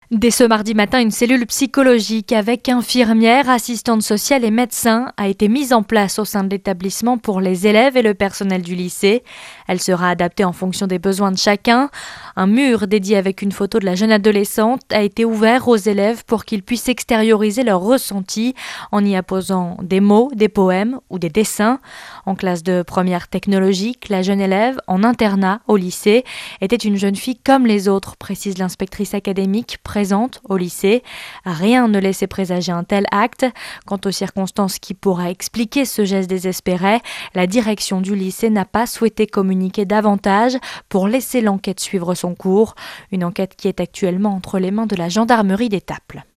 Dès ce mardi matin, une cellule psychologique avec infirmières, assistantes sociales et médecins a été mise en place au sein de l'établissement pour les élèves et le personnel du lycée. Elle sera adaptée en fonction des besoins de chacun. Un mur dédié avec une photo de la jeune adolescente a été ouvert aux élèves pour qu'ils puissent extérioriser leurs ressentis en y apposant des mots, des poèmes ou des dessins. En classe de première technologique, la jeune élève, en internat au lycée, était une jeune fille comme les autres, précise l'inspectrice académique présente au lycée. Rien ne laissait présager un tel acte. Quant aux circonstances qui pourraient expliquer ce geste désespéré, la direction du lycée n'a pas souhaité communiquer davantage pour laisser l'enquête suivre son cours. Une enquête qui est actuellement entre les mains de la gendarmerie d'Étaples.